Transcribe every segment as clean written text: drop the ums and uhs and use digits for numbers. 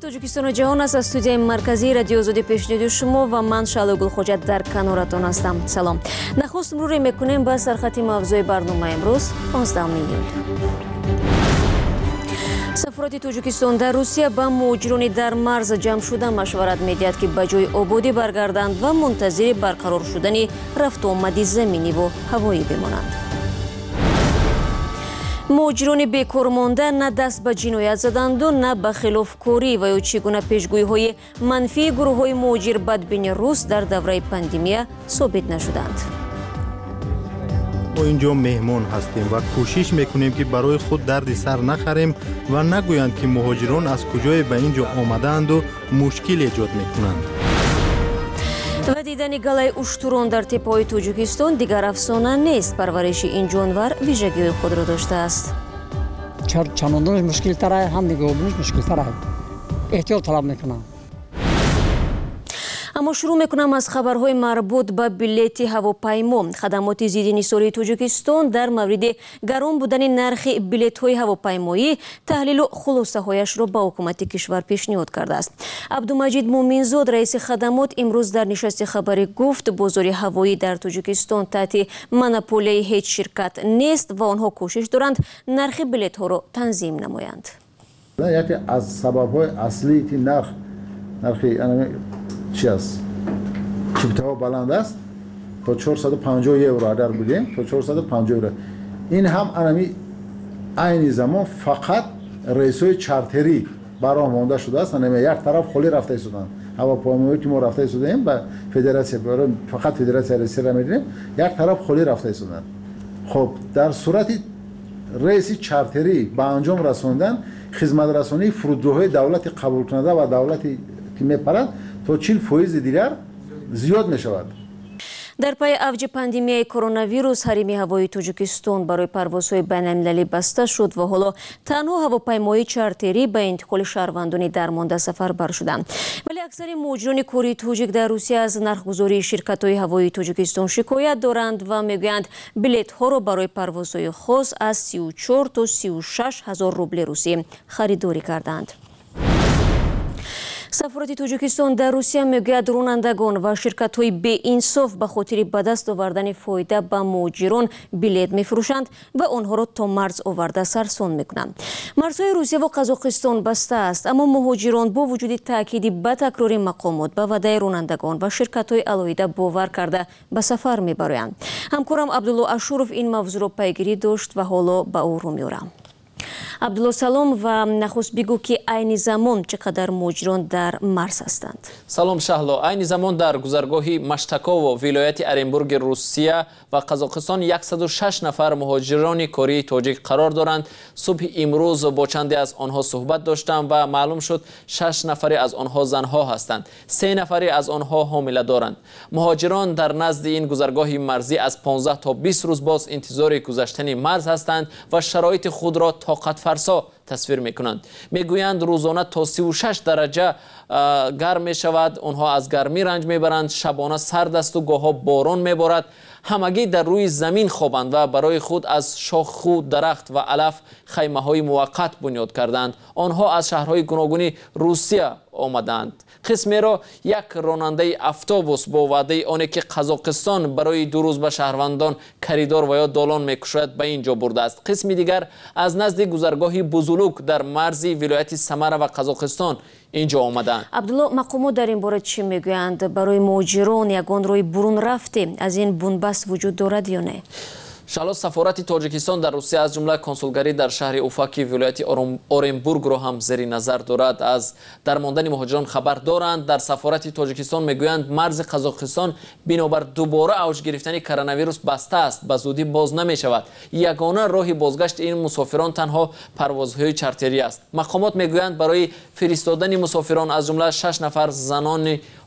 Тоҷикистону ҷаҳон аст. Аз студияи марказии радиои озодӣ пешниҳоди шумо ва ман Шаъло Гулхоҷат дар каноратон ҳастам. Салом. Нахуст муруре мекунем ба сархати мавзӯи барнома имрӯз 15 июл. Сафороти Тоҷикистон дар Русия ба муҳоҷирони дар марз ҷамъ шуда машварат медиҳад, ки ба ҷои ободӣ баргарданд ва мунтазири барқарор шудани рафтуомади заминиву ҳавоӣ бимонанд. муҳоҷирони бекормонда на даст ба ҷиноят заданду на ба хилофкорӣ ва ё чӣ гуна пешгӯиҳои манфии гурӯҳҳои муҳоҷир бадбини рус дар давраи пандемия собит нашуданд. мо инҷо меҳмон ҳастем ва кӯшиш мекунем ки барои худ дарди сар нахарем ва нагӯянд ки муҳоҷирон аз куҷое ба ин ҷо омадаанду мушкил эҷод мекунанд. ва дидани галаи уштурон дар теппаҳои Тоҷикистон дигар афсона нест. Парвариши ин ҷонвар вижагиҳои худро доштааст. чанондонаш мушкилтар аст, ҳам нигоҳубиниш мушкилтар аст. эҳтиёт талаб мекунам. аммо шурӯъ мекунам аз хабарҳои марбут ба билети ҳавопаймо. Хадамоти зидди нисолии Тоҷикистон дар мавриди гарон будани нархи билетҳои ҳавопаймоӣ таҳлилу хулосаҳояшро ба ҳукумати кишвар пешниҳод кардааст. Абдумаҷид Муъминзод, раиси хадамот, имрӯз дар нишасти хабарӣ гуфт, бозори ҳавоӣ дар Тоҷикистон таҳти монополияи ҳеҷ ширкат нест ва онҳо кӯшиш доранд нархи билетҳоро танзим намоянд. яке аз сабабҳои аслии ин нархи چی است؟ چیپتاها بلند است تا 450 یورو اگر بگیم تا 450 یورو. این هم انمی عین زمان فقط رئیسای چارتری برای مانده شده است. انمی یک طرف خالی رفته شدن. هواپیمایی که ما رفته شدیم به فدراسیون فقط فدراسیون رئیس را می‌دیم. یک طرف خالی رفته شدن. خب در صورت رئیس چارتری به انجام رساندن خدمت رسانی فرودگاه‌های دولت قبول کننده و دولتی که می‌پرد تو 40% دیگر زیاد می شود. дар пайи авҷи пандемияи коронавирус ҳарими ҳавои Тоҷикистон барои парвозҳои байналмилалӣ баста шуд ва ҳоло танҳо ҳавопаймои чартерӣ ба интиқоли шаҳрвандони дармонда сафарбар шуданд. вале аксари муҳоҷирони кори тоҷик дар Русия аз нархгузории ширкатҳои ҳавои Тоҷикистон шикоят доранд ва мегӯянд билетҳоро барои парвозҳои хос аз 34 то 36 ҳазор рубли русӣ харидорӣ карданд. Сафороти Тоҷикистон дар Русия мегӯяд ронандагон ва ширкатҳои беинсоф ба хотири ба даст овардани фоида ба муҳоҷирон билет мефурӯшанд ва онҳоро то марз оварда сарсон мекунанд. Марзҳои Русия ва Қазоқистон баста аст, аммо муҳоҷирон бо вуҷуди таъкиди ба такрори мақомот ба ваъдаи ронандагон ва ширкатҳои алоҳида бовар карда ба сафар мебароянд. ҳамкорам Абдулло Ашуров ин мавзӯъро пайгирӣ дошт ва ҳоло ба ӯ рӯ меорам. Абдулло, салом ва нахуст бигӯ, ки айни замон чиқадар муҳоҷирон дар марз ҳастанд? Салом Шаҳло. Айни замон дар гузаргоҳи Маштаково, вилояти Оренбурги Русия ва Қазоқистон 106 нафар муҳоҷирони кории тоҷик қарор доранд. Субҳи имрӯз бо чанде аз онҳо суҳбат доштам ва маълум шуд 6 нафаре аз онҳо занҳо ҳастанд. 3 нафаре аз онҳо ҳомиладоранд. муҳоҷирон дар назди ин гузаргоҳи марзӣ аз 15 то 20 рӯз боз интизори гузаштани марз ҳастанд ва шароити худро тоқатфарсо тасвир мекунанд. мегӯянд рӯзона то 36 дараҷа гарм мешавад. онҳо аз гармӣ ранҷ мебаранд. шабона сард асту гоҳҳо борон меборад. ҳамагӣ дар рӯи замин хобанд ва барои худ аз шоху дарахт ва алаф хаймаҳои муваққат бунёд карданд. онҳо аз шаҳрҳои гуногуни Русия омаданд. қисмеро як ронандаи автобус бо ваъдаи оне ки Қазоқистон барои 2 рӯз ба шаҳрвандон коридор ва ё долон мекушояд ба ин ҷо бурдааст. қисми дигар аз назди гузаргоҳи Бузулук дар марзи вилояти Самара ва Қазоқистон ин ҷо омаданд. Абдулло, мақомот дар ин бора чӣ мегӯянд? барои муҳоҷирон ягон роҳи бурун рафтӣ аз ин бунбаст вуҷуд дорад ё не? Шаҳло, сафорати Тоҷикистон дар Русия аз ҷумла консулгарӣ дар шаҳри Уфаки вилояти Оренбургро ҳам зери назар дорад. аз дармондани муҳоҷирон хабар доранд. дар сафорати Тоҷикистон мегӯянд марзи Қазоқистон бинобар дубора авҷ гирифтани коронавирус баста аст, ба зудӣ боз намешавад. ягона роҳи бозгашти ин мусофирон танҳо парвозҳои чартерӣ аст. мақомот мегӯянд барои фиристодани мусофирон аз ҷумла 6 нафар занони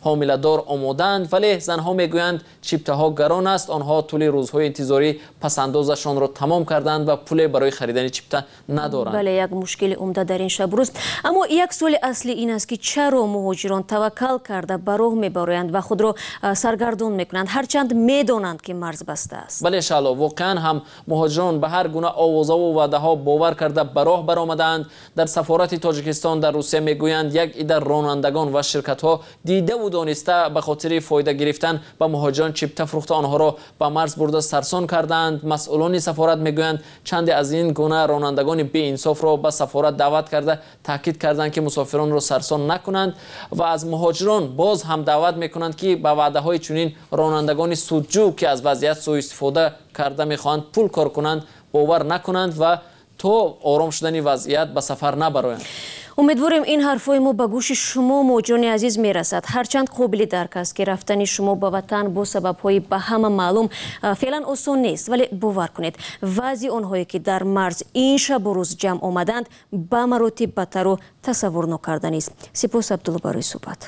حامله‌دار آمادند، ولی زنها میگویند چیپته‌ها گران است. آنها طول روزهای انتظاری پسندازشان را تمام کردند و پول برای خریدن چیپته ندارند. بله، یک مشکل عمده در این شب روز. اما یک سوال اصلی این است که چرا مهاجران توکل کرده به راه میبرند و خود را سرگردان میکنند هرچند میدانند که مرز بسته است؟ بله شالا، واقعا هم مهاجران به هر گونه آوازها و وعده ها باور کرده به راه برآمدند. در سفارت تاجیکستان در روسیه میگویند یک عده رانندگان و شرکت ها دیده و دانسته به خاطر فایده گرفتن به مهاجران چیپته فروخته آنها را به مرز برده سرسان کردند. مسئولان سفارت میگویند چند از این گونه رانندگان بی انصاف را به سفارت دعوت کرده تاکید کردند که مسافران را سرسان نکنند و از مهاجران باز هم دعوت میکنند که به وعده های چنین رانندگان سودجو که از وضعیت سوء استفاده کرده میخواهند پول کار کنند باور نکنند و تا آرام شدن وضعیت به سفر نبرایند. امیدواریم این حرفای ما به گوش شما مهاجران عزیز میرسد. هرچند قابل درک است که رفتن شما به وطن با سبب‌های به همه معلوم فعلا آسان نیست، ولی باور کنید وضع آنهایی که در مرز این شب و روز جمع آمدند به مراتب بدتر و تصور نکردنی است. سپاس عبدالله برای صحبت.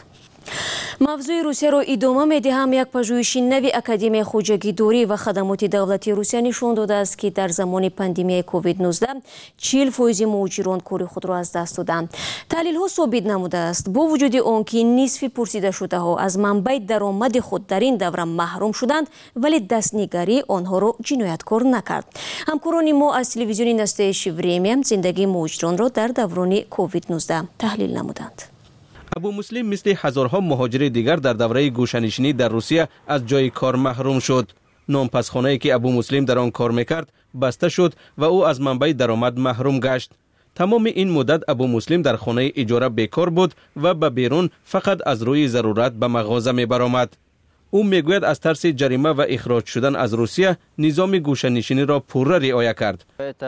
موضوع روسیه را ادامه می‌دهم. یک پژوهش نوی اکادمی خوجگیداری و خدمات دولتی روسیه نشان داده است که در زمان پاندمی کووید 19 40% مهاجران کار خود را از دست دادند. تحلیل ها ثابت نموده است با وجود آنکه نصف پرسیده شده ها از منبع درآمد خود در این دوره محروم شدند، ولی دستنگری آنها را جنایتکار نکرد. همکاران ما از تلویزیون نستایش وریمیا زندگی مهاجران را در دوران کووید 19 تحلیل نمودند. ابو مسلم مثل هزارها مهاجر دیگر در دوره گوشه‌نشینی در روسیه از جای کار محروم شد. نانپسخانه‌ای که ابو مسلم در آن کار میکرد بسته شد و او از منبع درآمد محروم گشت. تمام این مدت ابو مسلم در خانه اجاره بیکار بود و به بیرون فقط از روی ضرورت به مغازه میبرآمد. او میگوید از ترس جریمه و اخراج شدن از روسیه نظام گوشه‌نشینی را پوره رعایت کرد.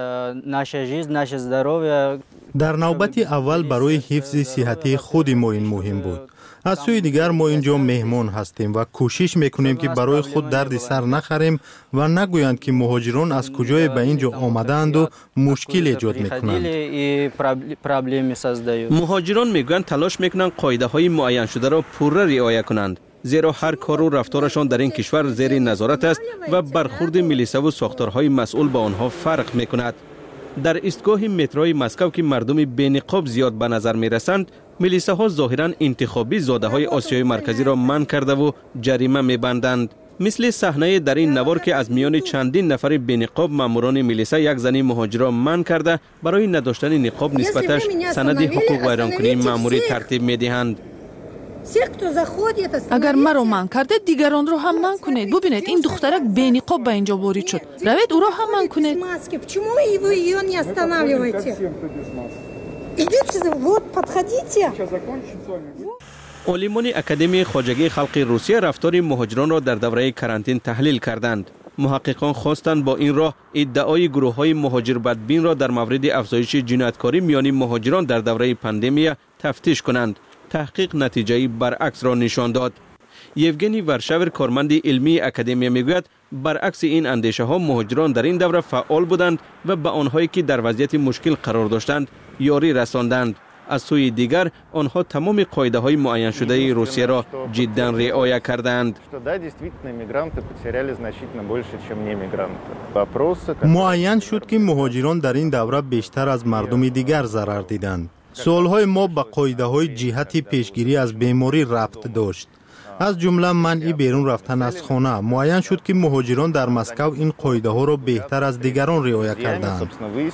در نوبت اول برای حفظ صحتی خود ما این مهم بود. از سوی دیگر ما اینجا مهمان هستیم و کوشش میکنیم که برای خود درد سر نخریم و نگویند که مهاجران از کجای به اینجا آمدند و مشکل ایجاد میکنند. مهاجران میگویند تلاش میکنند قاعده های معین شده را پوره رعایت کنند، زیرا هر کار و رفتارشان در این کشور زیر نظارت است و برخورد میلیسا و ساختارهای مسئول با آنها فرق میکند. در ایستگاه متروی مسکو که مردم بی‌نقاب زیاد به نظر میرسند، میلیساها ظاهرا انتخابی زاده های آسیای مرکزی را منع کرده و جریمه میبندند. مثل صحنه در این نوار که از میان چندین نفر بی‌نقاب ماموران میلیسا یک زنی مهاجر را منع کرده برای نداشتن نقاب نسبتش سند حقوق ویرانکنی ماموری ترتیب میدهند. اگر مرا منع کرده دیگران را هم منع کنید. ببینید این دخترک بی نقاب به اینجا وارد شد. روید او را هم منع کنید. عالمان اکادمی خواجگی خلق روسیه رفتار مهاجران را در دوره کرانتین تحلیل کردند. محققان خواستند با این راه ادعای گروه‌های مهاجر بدبین را در مورد افزایش جنایتکاری میان مهاجران در دوره پاندمی تفتیش کنند. تحقیق نتیجه برعکس را نشان داد. یوگنی ورشاور کارمند علمی اکادمی میگوید برعکس این اندیشه ها مهاجران در این دوره فعال بودند و به آنهایی که در وضعیت مشکل قرار داشتند یاری رساندند. از سوی دیگر آنها تمام قاعده های معین شده روسیه را جدا رعایت کردند. معین شد که مهاجران در این دوره بیشتر از مردم دیگر ضرر دیدند. سوالهای ما به قاعده های جهت پیشگیری از بیماری ربط داشت. از جمله منع بیرون رفتن از خانه. معین شد که مهاجران در مسکو این قاعده ها را بهتر از دیگران رعایت کردند.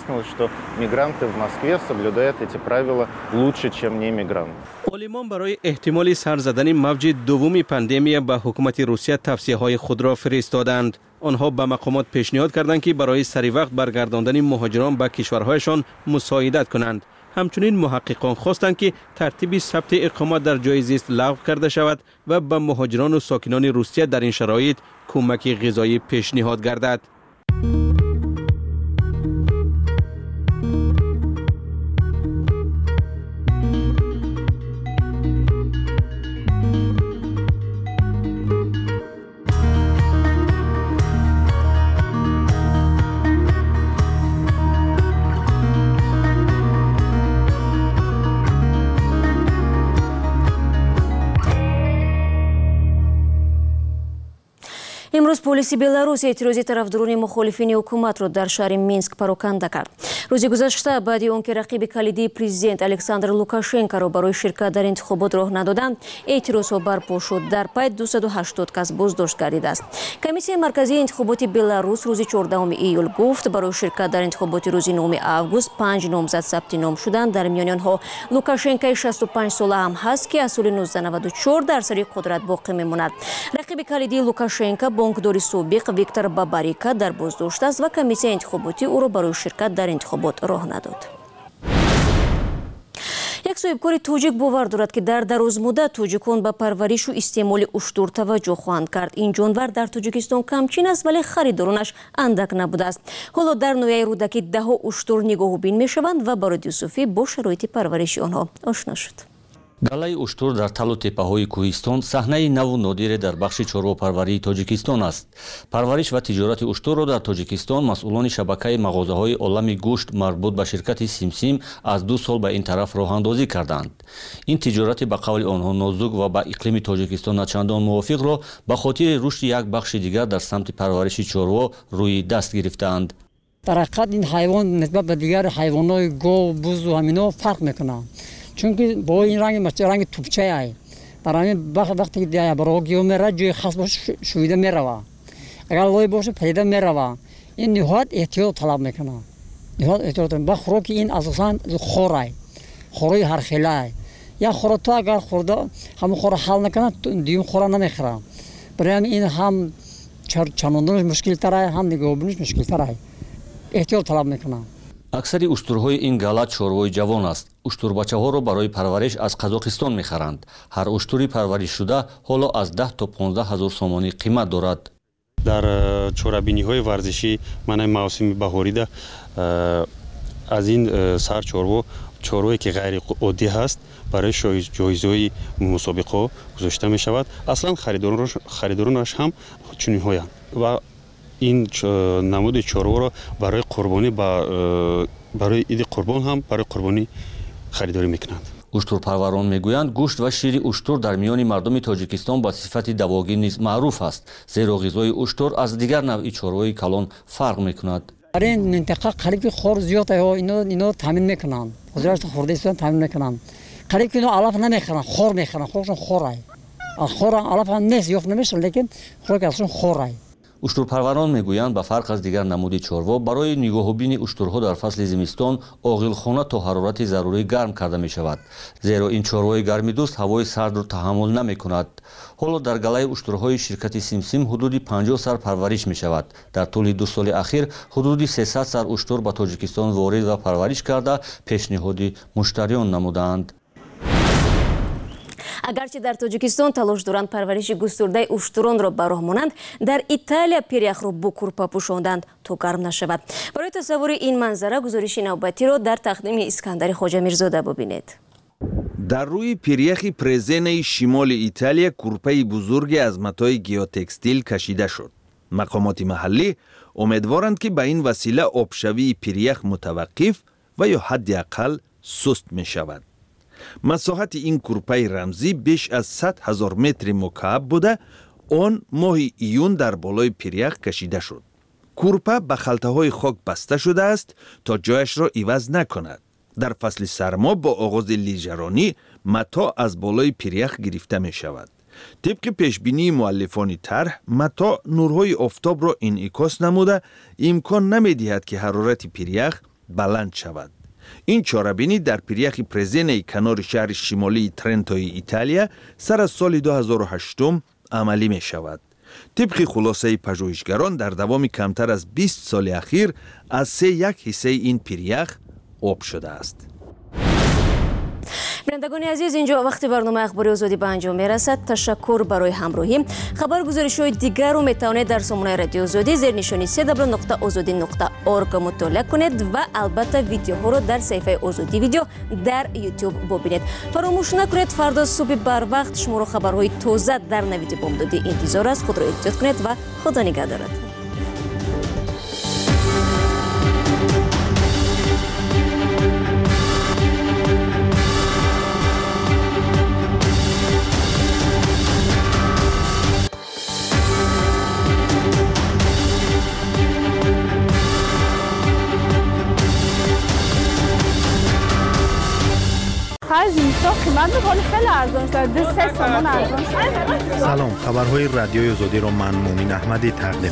عالمان برای احتمال سر زدن موج دوم پاندمی به حکومت روسیه توصیه های خود را فرستادند. آنها به مقامات پیشنهاد کردند که برای سری وقت برگرداندن مهاجران به کشورهایشان مساعدت کنند. همچنین محققان خواستند که ترتیب ثبت اقامت در جای زیست لغو کرده شود و به مهاجران و ساکنان روسیه در این شرایط کمک غذایی پیشنهاد گردد. امروز پلیس بلاروس اعتراضی طرفداران مخالفین حکومت را در شهر مینسک پراکنده کرد. روز گذشته بعد از آنکه رقیب کلیدی پرزیدنت الکساندر لوکاشنکو را برای شرکت در انتخابات راه ندادند، اعتراضها برپا شد. در پی 280 کس بازداشت گردیده است. کمیسیون مرکزی انتخابات بلاروس روز 14 ایول گفت برای شرکت در انتخابات روز 9 آگوست 5 نامزد ثبت نام شدند. در میان آنها لوکاشنکو 65 ساله هم هست که از سال 1994 در سر قدرت باقی میماند. رقیب کلیدی لوکاشنکو بانکداری سابق ویکتور باباریکا در بازداشت است و کمیسیون انتخاباتی او را برای شرکت در انتخابات راه نداد. یک صاحبکار توجیک باور دارد که در دراز مدت توجیکان به پرورش و استعمال اشتر توجه خواهند کرد. این جانور در توجیکستان کمچین است ولی خریدارانش اندک نبوده است. حالا در نویه رودکی ده اشتر نگاه بین می شوند و با یوسفی با شرایط پرورش آنها آشنا شد. галаи уштур дар талу теппаҳои кӯҳистон саҳнаи наву нодире дар бахши чорвопарварии тоҷикистон аст. парвариш ва тиҷорати уштурро дар тоҷикистон масъулони шабакаи мағозаҳои олами гӯшт марбут ба ширкати симсим аз 2 сол ба ин тараф роҳандозӣ карданд. ин тиҷорати ба қавли онҳо нозук ва ба иқлими тоҷикистон начандон мувофиқро ба хотири рушди як бахши дигар дар самти парвариши чорво рӯи даст гирифтаанд. дар ҳақиқат ин ҳайвон нисбат ба дигар ҳайвонҳои гов, бузу ҳамино фарқ мекунад. чунки бо ин ранги тупчаи дар ҳамин вақте ки барои гиё меравад ҷои хас боша шӯида меравад. агар лой боша падида меравад. ин ниҳоят эҳтиёт талаб мекунад. ниҳоят эҳтиёт ба хӯроки ин асосан хорай, хорои ҳархелай. як хора то агар хӯрда ҳамон хора ҳал накунад дуюм хора намехӯрад. барои ҳамин ин ҳам чанондонаш мушкилтарай, ҳам нигоҳубиниш мушкилтарай. эҳтиёт талаб мекунад. аксари уштурҳои ин галат чорвои ҷавон аст. уштурбачаҳоро барои парвариш аз қазоқистон мехаранд. ҳар уштури парваришшуда ҳоло аз 10 то 15 ҳазор сомонӣ қимат дорад. дар чорабиниҳои варзишӣ маънаи мавсими баҳорида аз ин сар чорвое ки ғайриоддӣ ҳаст барои ҷоизаҳои мусобиқаҳо гузошта мешавад. аслан харидоронаш ҳам чунинҳоянд ва ин намуди чорворо барои қурбонӣ барои иди қурбон ҳам барои қурбонӣ харидорӣ мекунанд. уштурпарварон мегӯянд гӯшт ва шири уштур дар миёни мардуми тоҷикистон ба сифати давогӣ низ маъруф аст, зеро ғизои уштур аз дигар навъи чорвои калон фарқ мекунад. дар ин минтақа қариб ки хор зиёд ино таъмин мекунанд. ҳозираш хӯрдаи истодан таъмин мекунанд. қариб ки ино алаф намехӯранд, хор мехӯранд. хорашон хорай. аз хор алаф нест ёфт намешавад, лекин хӯроки асошон хорай. уштурпарварон мегӯянд ба фарқ аз дигар намуди чорво барои нигоҳубини уштурҳо дар фасли зимистон оғилхона то ҳарорати зарурӣ гарм карда мешавад, зеро ин чорвои гармидӯст ҳавои сардро таҳаммул намекунад. ҳоло дар галаи уштурҳои ширкати симсим ҳудуди 50 сар парвариш мешавад. дар тӯли 2 соли ахир ҳудуди 300 сар уштур ба тоҷикистон ворид ва парвариш карда пешниҳоди муштариён намуданд. агарчи дар тоҷикистон талош доранд парвариши густурдаи уштуронро ба роҳ монанд, дар италия пиряхро бо курпа пӯшонданд то гарм нашавад. барои тасаввури ин манзара гузориши навбатиро дар тақдими искандари хоҷамирзода бубинед. дар рӯи пиряхи презенаи шимоли италия курпаи бузурге аз матои геотекстил кашида шуд. мақомоти маҳаллӣ умедворанд ки ба ин васила обшавии пирях мутаваққиф ва ё ҳадди ақал суст мешавад. масоҳати ин курпаи рамзӣ беш аз 100 000 метри мукааб буда, он моҳи июн дар болои пирях кашида шуд. курпа ба халтаҳои хок баста шудааст то ҷояшро иваз накунад. дар фасли сармо бо оғози лижаронӣ мато аз болои пирях гирифта мешавад. тибқи пешбинии муаллифони тарҳ, мато нурҳои офтобро инъикос намуда имкон намедиҳад ки ҳарорати пирях баланд шавад. ин чорабинӣ дар пиряхи презенаи канори шаҳри шимолии Трентои Италия сар аз соли 2008 амалӣ мешавад. тибқи хулосаи пажӯҳишгарон дар давоми камтар аз 20 соли ахир аз 3/1 ҳиссаи ин пирях об шудааст. бинандагони азиз, инҷо вақти барномаи ахбори озодӣ ба анҷом мерасад. ташаккур барои ҳамроҳӣ. хабаргузоришҳои дигарро метавонед дар сомонаи радиои озодӣ зернишони www.ozodi.org мутолиа кунед ва албатта видеоҳоро дар саҳифаи озодӣ видео дар YouTube бубинед. фаромӯш накунед, фардо субҳи барвақт шуморо хабарҳои тоза дар навиди бомдодӣ интизор аст. худро эҳтиёт кунед ва худо нигаҳдорад. آخر زمستان قیمت میکنه خیلی ارزان شده 3 تومان ارزان شده. سلام، خبرهای رادیوی آزادی را من مومین احمدی تقدیم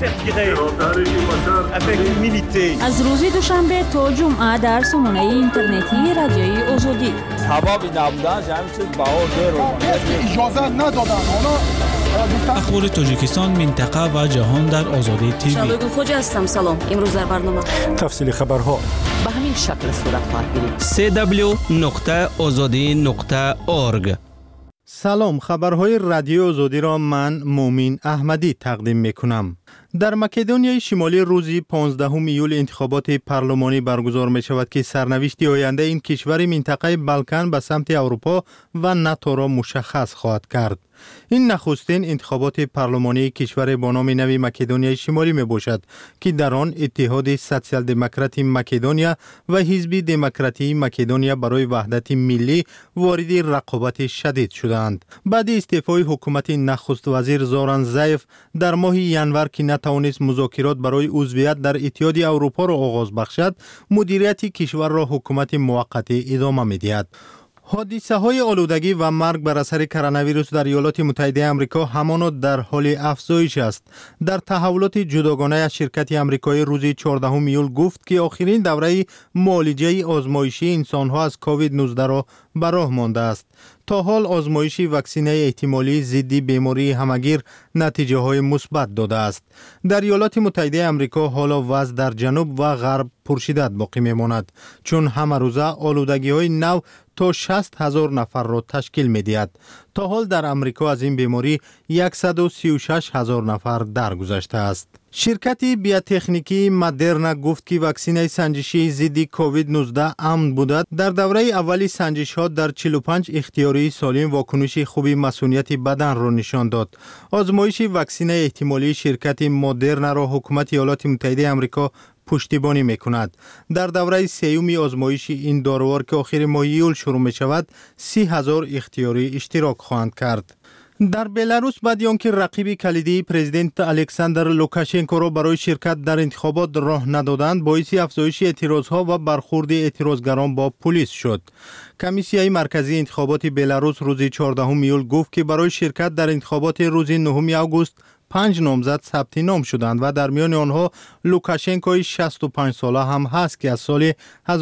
می‌کنم. از روز دوشنبه تا جمعه در سامانه اینترنتی رادیوی آزادی. حبابی نبودن همین چیز بهار رو اجازه ندادن. اخبار تاجیکستان، منطقه و جهان در آزادی تیوی. شادو خوجا هستم. سلام. امروز در برنامه تفصیل خبرها به همین شکل صورت خواهد گرفت. www.azadi.org. سلام، خبرهای رادیو آزادی را من مومین احمدی تقدیم میکنم. در مکدونیای شمالی روزی 15 ایول انتخابات پارلمانی برگزار می شود که سرنوشت آینده این کشور منطقه بالکان به سمت اروپا و ناتو را مشخص خواهد کرد. این نخستین انتخابات پارلمانی کشور با نام نوی مکدونیای شمالی می باشد که در آن اتحاد سوسیال دموکراتی مکدونیا و حزب دموکراتی مکدونیا برای وحدت ملی وارد رقابت شدید شدند. بعد استعفای حکومت نخست وزیر زوران زایف در ماه ینور که نتوانست مذاکرات برای عضویت در اتحاد اروپا را آغاز بخشد، مدیریت کشور را حکومت موقتی ادامه می دهد. حادثه های آلودگی و مرگ بر اثر کرونا ویروس در ایالات متحده آمریکا همانا در حال افزایش است. در تحولات جداگانه از شرکت آمریکایی روز 14 ایول گفت که آخرین دوره معالجه آزمایشی انسانها از کووید 19 را به راه مانده است. تا حال آزمایش واکسینه احتمالی ضد بیماری همگیر نتیجه های مثبت داده است. در ایالات متحده آمریکا حالا وضع در جنوب و غرب پرشدت باقی میماند، چون همه روزه آلودگی های نو تا 60,000 نفر را تشکیل می دهد. تا حال در امریکا از این بیماری 136,000 نفر درگذشته است. شرکت بیوتکنیکی مدرنا گفت که واکسینه سنجشی ضد کووید 19 امن بوده. در دوره اولی سنجش ها در 45 اختیاری سالم واکنش خوبی مسئولیت بدن را نشان داد. آزمایش واکسینه احتمالی شرکت مدرنا را حکومت ایالات متحده آمریکا پشتیبانی میکند. در دوره سیومی آزمایش این داروار که آخر ماه ایول شروع می شود 30,000 اختیاری اشتراک خواهند کرد. در بلاروس بعد آنکه رقیب کلیدی پرزیدنت الکساندر لوکاشنکو را برای شرکت در انتخابات راه ندادند، باعث افزایش اعتراضها و برخورد اعتراضگران با پلیس شد. کمیسیای مرکزی انتخابات بلاروس روز 14 ایول گفت که برای شرکت در انتخابات روز 9 آگوست 5 نامزد ثبت نام شدند و در میان آنها لوکاشنکوی 65 ساله هم هست که از سال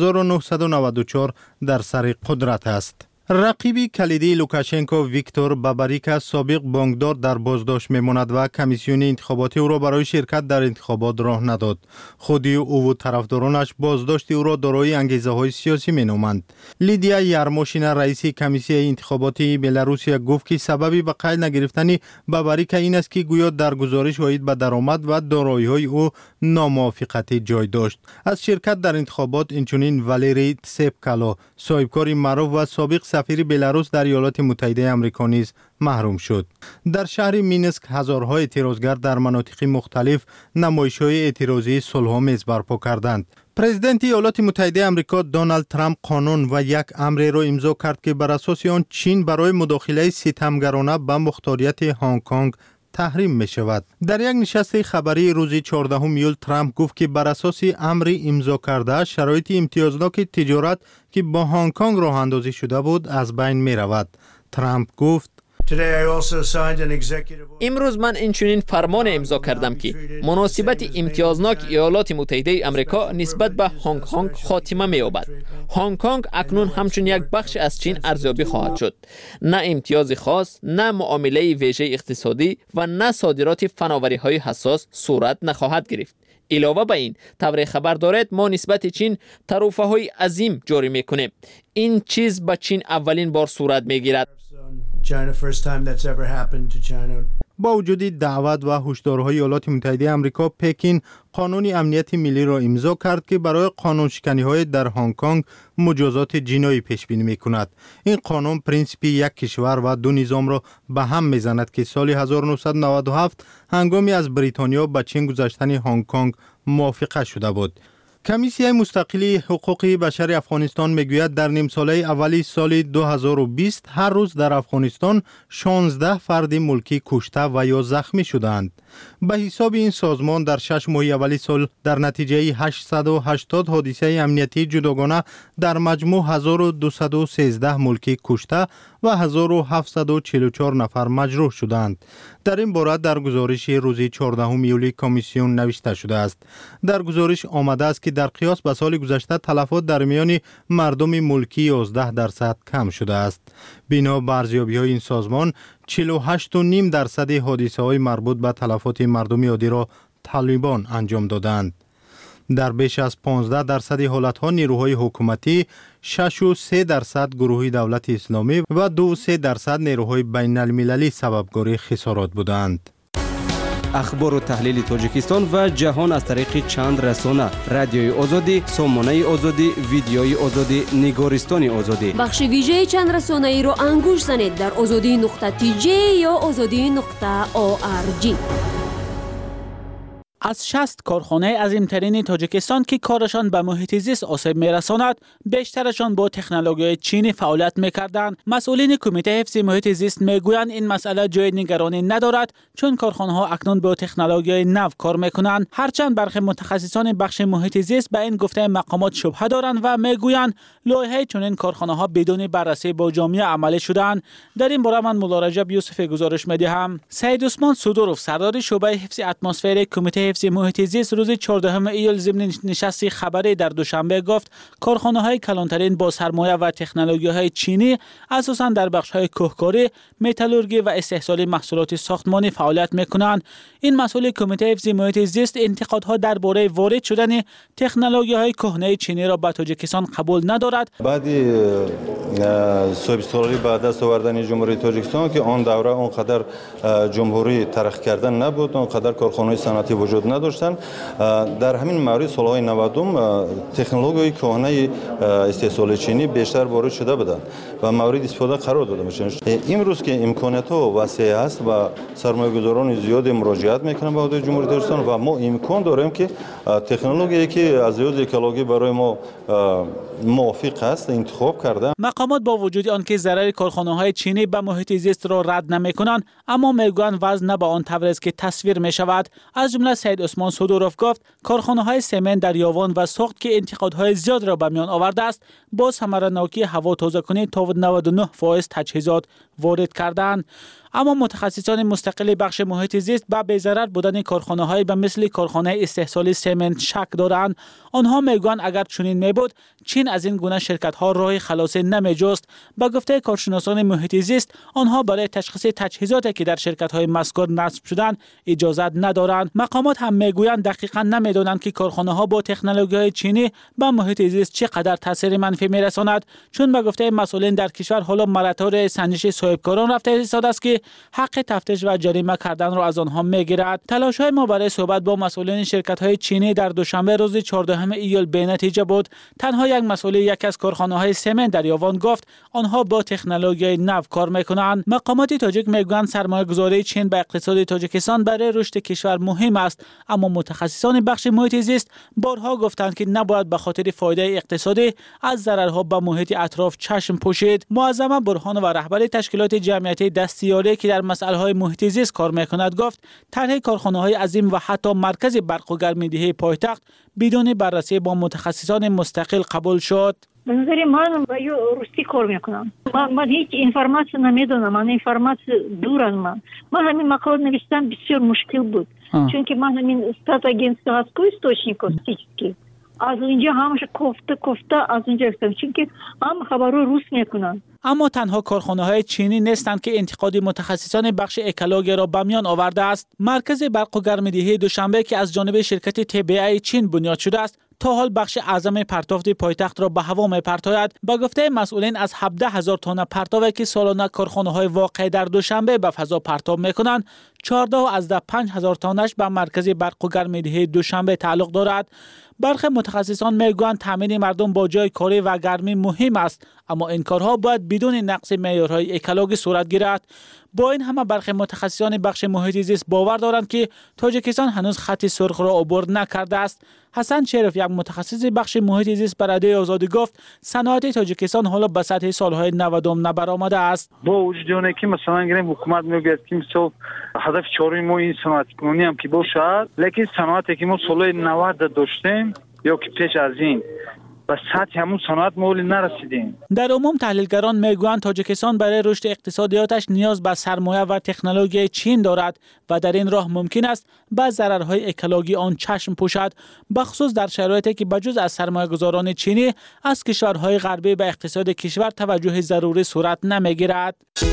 1994 در سر قدرت است. رقیب کلیدی لوکاشنکو ویکتور باباریکا سابق بانکدار در بازداشت میماند و کمیسیون انتخاباتی او را برای شرکت در انتخابات راه نداد. خودی او و طرفدارانش بازداشت او را دارای انگیزه های سیاسی مینامند. لیدیا یارموشینا رئیس کمیسیون انتخاباتی بلاروسیا گفت که سببی به قید نگرفتن باباریکا این است که گویا در گزارش اید به درآمد و دارایی های او ناموافقتی جای داشت. از شرکت در انتخابات اینچنین والری تسپکالو صاحبکار معروف و سابق سفیر بلاروس در ایالات متحده آمریکا نیز محروم شد. در شهر مینسک هزارها اعتراضگر در مناطق مختلف نمایش‌های اعتراضی صلح‌آمیز برپا کردند. پرزیدنت ایالات متحده آمریکا دونالد ترامپ قانون و یک امر را امضا کرد که بر اساس آن چین برای مداخله ستمگرانه به مختاریت هنگ کنگ تحریم می شود. در یک نشست خبری روز 14 ایول ترامپ گفت که بر اساس امر امضا کرده شرایط امتیازناک تجارت که با هنگ کنگ راه اندازی شده بود از بین می رود. ترامپ گفت امروز من اینچنین فرمان امضا کردم که مناسبت امتیازناک ایالات متحده آمریکا نسبت به هنگ کنگ خاتمه می‌یابد. هنگ کنگ اکنون همچون یک بخش از چین ارزیابی خواهد شد. نه امتیاز خاص، نه معامله ویژه اقتصادی و نه صادرات فناوری‌های حساس صورت نخواهد گرفت. علاوه بر این، طور خبر دارد ما نسبت چین تعرفه‌های عظیم جاری می‌کنیم. این چیز به چین اولین بار صورت می‌گیرد. با وجود دعوت و هشدارهای ایالات متحده آمریکا، پکین قانون امنیت ملی را امضا کرد که برای قانون شکنی‌های در هنگ کنگ مجازات جنایی پیش بینی می‌کند. این قانون پرینسیپ یک کشور و دو نظام را به هم می‌زند که سال 1997 هنگامی از بریتانیا به چین گذاشتن هنگ کنگ موافقه شده بود. کمیسیون مستقلی حقوق بشر افغانستان میگوید در نیم ساله اولی سال 2020 هر روز در افغانستان 16 فرد ملکی کشته و یا زخمی شدند. به حساب این سازمان در 6 ماه اولی سال در نتیجه 880 حادثه امنیتی جداگانه در مجموع 1213 ملکی کشته و 1744 نفر مجروح شدند. در این باره در گزارش روز 14 یولی کمیسیون نوشته شده است. در گزارش آمده است که در قیاس به سال گذشته تلفات در میان مردم ملکی 11% کم شده است. بنا بر ارزیابی‌های این سازمان 48.5% حادثه‌های مربوط به تلفات مردم عادی را طالبان انجام دادند. در بیش از 15% حالت‌ها نیروهای حکومتی، 6.3% گروه دولت اسلامی و 2.3% نیروهای بین المللی سببگار خسارات بودند. اخبار و تحلیل تاجیکستان و جهان از طریق چند رسانه: رادیوی آزادی، سامانه آزادی، ویدیوی آزادی، نگارستان آزادی. بخش ویژه چند رسانه ای را انگوش زنید در azadi.tj یا azadi.org. از 60 کارخانه عظیم‌ترین تاجیکستان که کارشان به محیط زیست آسیب می‌رساند، بیشترشان با تکنولوژی چینی فعالیت می‌کردند. مسئولین کمیته حفظ محیط زیست می‌گویند این مسئله جای نگرانی ندارد، چون کارخانه‌ها اکنون با تکنولوژی نو کار می‌کنند. هرچند برخی متخصصان بخش محیط زیست به این گفته مقامات شبهه دارند و می‌گویند لایحه چنین کارخانه‌ها بدون بررسی با جامعه عملی شدند. در این باره من مولا رجب یوسف گزارش می‌دهم. سید عثمان سودوروف، سردار شعبه حفظ اتمسفر کمیته حفظ محیط زیست، روز 14 ایول ضمن نشست خبری در دوشنبه گفت کارخانه‌های کلانترین با سرمایه و تکنولوژی‌های چینی اساساً در بخش‌های کوهکاری، متالورژی و استحصال محصولات ساختمانی فعالیت می‌کنند. این مسئول کمیته حفظ محیط زیست انتقادها درباره وارد شدن تکنولوژی‌های کهنه چینی را به تاجیکستان قبول ندارد. بعدی سوبسیداری بعد از آوردن جمهوری تاجیکستان که آن دوره اونقدر جمهوری ترقی کردن نبود، اونقدر کارخانه‌های صنعتی وجود نداشتند. در همین مورد سالهای 90 تکنولوژی کهنه استحصال چینی بیشتر وارد شده بودند و مورد استفاده قرار داده میشن. امروز که امکانات‌ها وسیع است و سرمایه‌گذاران زیادی مراجعت میکنن به حدود جمهوری تاجیکستان و ما امکان داریم که تکنولوژی که از لحاظ اکولوژی برای ما موافق است انتخاب کرده. مقامات با وجود آنکه ضرر کارخانه‌های چینی به محیط زیست را رد نمی‌کنند، اما میگویند وضع نه به آن طور است که تصویر می‌شود. از جمله سید عثمان سودوروف گفت کارخانه‌های سمنت در یاوان و ساخت که انتقادهای زیاد را به میان آورده است، با ثمره‌ناکی هوا تازه‌کنی تا 99% تجهیزات وارد کردند. اما متخصصان مستقل بخش محیط زیست به بی‌ضرر بودن کارخانه‌های به مثل کارخانه استحصال سمنت شک دارند. آنها میگویند اگر چنین میبود چین از این گونه شرکت‌ها راه خلاصی نمی‌جست. به گفته کارشناسان محیط زیست، آنها برای تشخیص تجهیزاتی که در شرکت‌های مذکور نصب شدند اجازه ندارند. مقامات هم میگویند دقیقاً نمی‌دانند که کارخانه‌ها با تکنولوژی‌های چینی به محیط زیست چقدر تاثیر منفی می‌رساند، چون به گفته مسئولین در کشور حالا مراتع سنجش صاحبکاران رفته ایستاده است که حق تفتیش و جریمه کردن را از آنها میگیرد. تلاش‌های ما برای صحبت با مسئولین شرکت‌های چینی در دوشنبه روز 14 ایول بی‌نتیجه بود. تنها یک مسئول یکی از کارخانه‌های سمنت در یاوان گفت آنها با تکنولوژی نو کار می‌کنند. مقامات تاجیک میگویند سرمایه‌گذاری چین به اقتصاد تاجیکستان برای رشد کشور مهم است، اما متخصصان بخش محیط زیست بارها گفتند که نباید به خاطر فایده اقتصادی از ضررها به محیط اطراف چشم پوشید. معظم برهان و رهبر تشکیلات جمعیتی دستیاری که در مسائل محیط زیست کار می‌کند گفت طرح کارخانه‌های عظیم و حتی مرکز برق و گرم‌دهی پایتخت بدون بررسی با متخصصان مستقل قبول شد. به نظر من با روسی کار میکنم. من هیچ اینفورماسیون نمیدونم. من اینفورماسیون دور از من همین مقاله نوشتم بسیار مشکل بود. چون که من همین استاد агентства Москвы источников از اونجا همش کوفته از اونجا گرفتم، چون که هم خبرو روس میکنن. اما تنها کارخانه‌های چینی نیستند که انتقاد متخصصان بخش اکولوژی را به میان آورده است. مرکز برق و گرم‌دهی دوشنبه که از جانب شرکت TBI چین بنیاد شده است، تا حال بخش اعظم پرتافت پایتخت را به هوا می‌پرتاید. با گفته مسئولین از 17,000 تن پرتابی که سالانه کارخانه‌های واقع در دوشنبه به فضا پرتاب می‌کنند، 14 از 5,000 تانش به مرکز برق و گرمایدهی دوشنبه تعلق دارد. برخی متخصصان میگویند تامین مردم با جای کاری و گرمی مهم است، اما این کارها باید بدون نقض معیارهای اکولوژی صورت گیرد. با این همه برخی متخصصان بخش محیط زیست باور دارند که تاجیکستان هنوز خط سرخ را عبور نکرده است. حسن شریف، یک متخصص بخش محیط زیست، بر رادیوی آزادی گفت صنعت تاجیکستان حالا به سطح سالهای 90 نبرآمده است. با وجود اون که مثلا گریم حکومت میگه که مثلا هدف چهارم ما این صنعت کنونی هم که باشد، لیکن صنعتی که ما سال 90 داشتیم یا که پیش از این به سطح همون صنعت مولی نرسیدیم. در عموم تحلیلگران میگویند تاجیکستان برای رشد اقتصادیاتش نیاز به سرمایه و تکنولوژی چین دارد و در این راه ممکن است به ضررهای اکولوژی آن چشم پوشد، بخصوص در شرایطی که بجز از سرمایه‌گذاران چینی از کشورهای غربی به اقتصاد کشور توجه ضروری صورت نمیگیرد.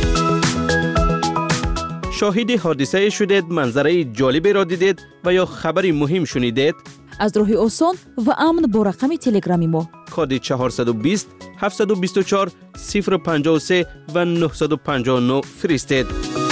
شاهد حادثه شدید، منظره جالبی را دیدید و یا خبری مهم شنیدید؟ از راه آسان و امن با رقم تلگرامی ما کد 420 724 053 و 959 فرستید.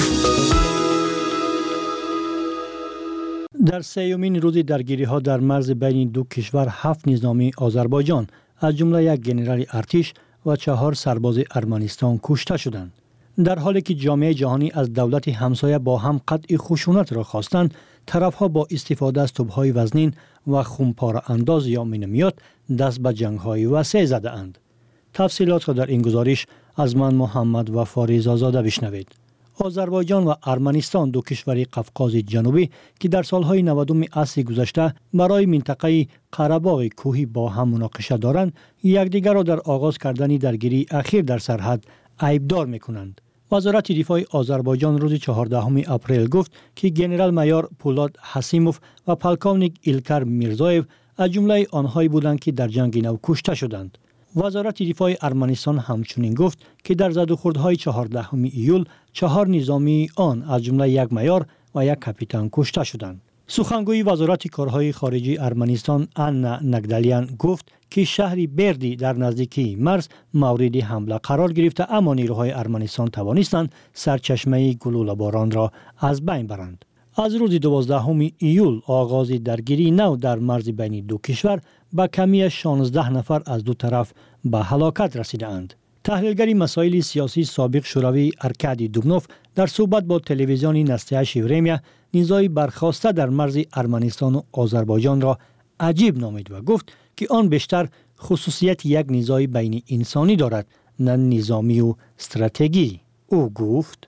در سیومین روز درگیری‌ها در مرز بین دو کشور 7 نظامی آذربایجان از جمله یک ژنرال ارتش و 4 سرباز ارمنستان کشته شدند. در حالی که جامعه جهانی از دولت همسایه با هم قطع خشونت را خواستند، طرفها با استفاده از توپ‌های وزنین و خونپاره انداز یا مینومیات دست به جنگ‌های وسیع زده اند. تفصیلات را در این گزارش از من محمد و فاریز آزاده بشنوید. آذربایجان و ارمنستان، دو کشور قفقاز جنوبی که در سالهای 90 عصر گذشته برای منطقه قره‌باغ کوهی با هم مناقشه دارند، یکدیگر را در آغاز کردن درگیری اخیر در سرحد عیبدار می‌کنند. وزارت دفاع آذربایجان روز 14 اپریل گفت که ژنرال مایور پولاد حسیموف و پلکونیک ایلکر میرزایف از جمله آنهایی بودند که در جنگ نو کشته شدند. وزارت دفاع ارمنستان همچنین گفت که در زدوخوردهای 14 ایول 4 نظامی آن از جمله یک مایور و یک کاپیتان کشته شدند. سخنگوی وزارت کارهای خارجی ارمنستان آنا نگدالیان گفت که شهر بردی در نزدیکی مرز مورد حمله قرار گرفته، اما نیروهای ارمنستان توانستند سرچشمه گلوله باران را از بین برند. از روز 12 ایول آغاز درگیری نو در مرز بین دو کشور با کمی 16 نفر از دو طرف به هلاکت رسیدند. تحلیلگر مسائل سیاسی سابق شوروی ارکادی دوبنوف در صحبت با تلویزیون نستیه ورمیا نیزای برخاسته در مرز ارمنستان و آذربایجان را عجیب نامید و گفت که آن بیشتر خصوصیت یک نیزای بین انسانی دارد، نه نظامی و استراتژی. او گفت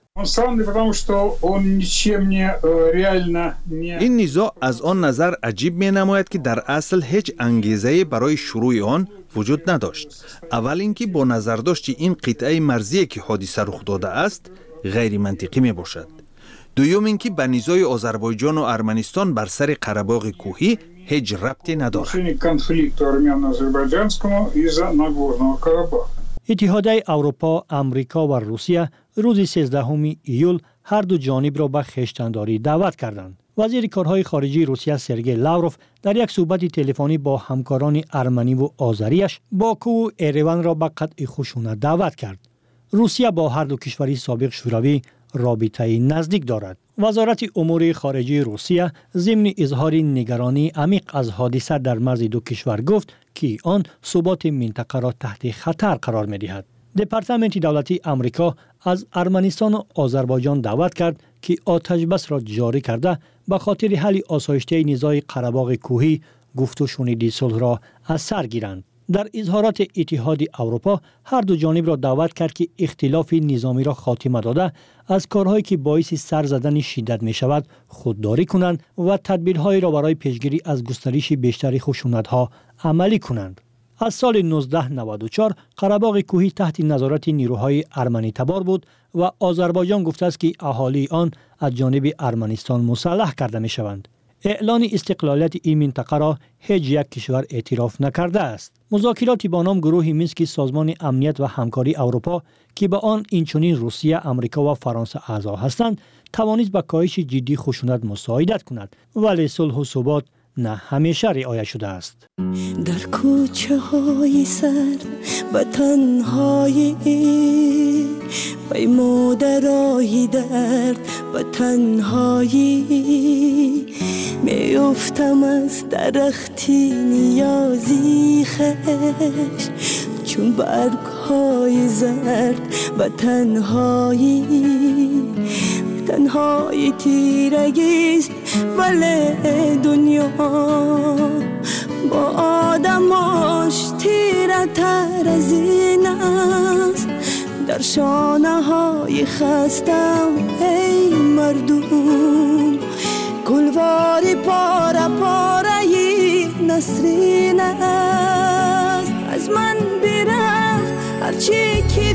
این نیزا از آن نظر عجیب می نماید که در اصل هیچ انگیزه برای شروع آن وجود نداشت. اول اینکه با نظرداشت این قطعه مرزی که حادثه رخ داده است غیر منطقی می باشد. دوم اینکه به نیزای آذربایجان و ارمنستان بر سر قره‌باغ کوهی هیچ ربطی ندارد. اتحادیه اروپا، امریکا و روسیه روز 13 ایول هر دو جانب را به خویشتنداری دعوت کردند. وزیر کارهای خارجی روسیه سرگئی لاوروف در یک صحبت تلفنی با همکاران ارمنی و آذریش باکو و ایروان را به قطع خشونت دعوت کرد. روسیه با هر دو کشور سابق شوروی رابطه نزدیک دارد. وزارت امور خارجه روسیه ضمن اظهار نگرانی عمیق از حادثه در مرز دو کشور گفت که آن ثبات منطقه را تحت خطر قرار می‌دهد. دپارتمنت دولتی آمریکا از ارمنستان و آذربایجان دعوت کرد که آتش بس را جاری کرده به خاطر حل آسایشته نزاع قره‌باغ کوهی گفت و شنود صلح را از سر گیرند. در اظهارات اتحاد اروپا هر دو جانب را دعوت کرد که اختلاف نظامی را خاتمه داده از کارهایی که باعث سر زدن شدت می شود خودداری کنند و تدبیرهایی را برای پیشگیری از گسترش بیشتر خشونت‌ها عملی کنند. از سال 1994 قره‌باغ کوهی تحت نظارت نیروهای ارمنی تبار بود و آذربایجان گفته است که اهالی آن از جانب ارمنستان مسلح کرده می شوند. اعلان استقلالیت این منطقه را هیچ یک کشور اعتراف نکرده است. مذاکراتی با نام گروه مینسک سازمان امنیت و همکاری اروپا که به آن اینچنین روسیه، آمریکا و فرانسه اعضا هستند، توانست به کاهش جدی خشونت مساعدت کند، ولی صلح و ثبات نه همیشه رعایت شده است. در کوچه های سر و تنهایی پیموده راهی درد و تنهایی میفتم از درختی نیازی خش چون برگ‌های زرد و تنهایی تیرگیست ولی دنیا با آدماش تیره تر از این است در شانه های خستم ای مردم گلواری پاره پاره نسرین است از من برفت هرچی که